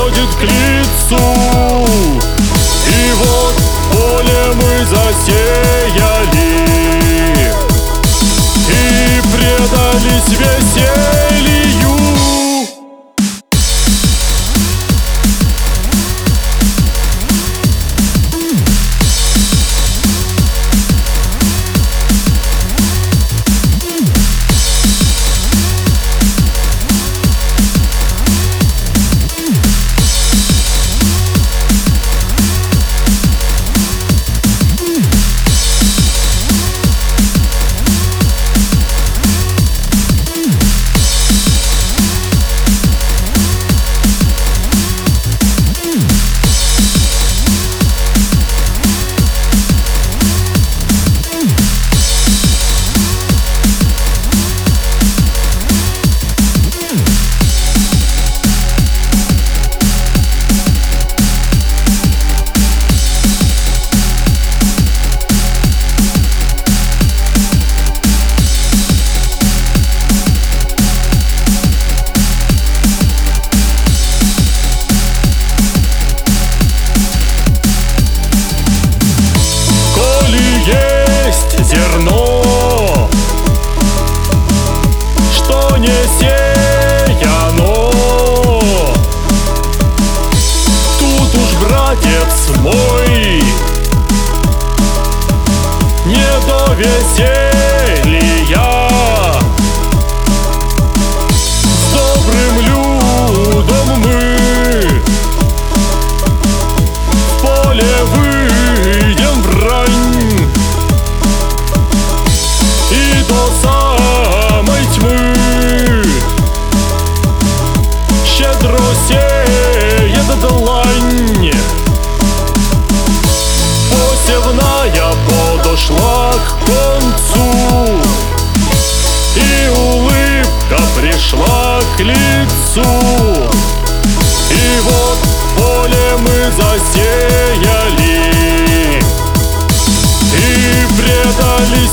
подходит к лицу. И вот поле мы засеяли и предались веселью. Зерно, что не сеяно, тут уж, братец мой, не до веселья. С добрым людом мы в поле выйдем врань и до самой тьмы. Щедро сеет длань, посевная подошла к концу, и улыбка пришла к лицу. И вот поле мы засеяли и предались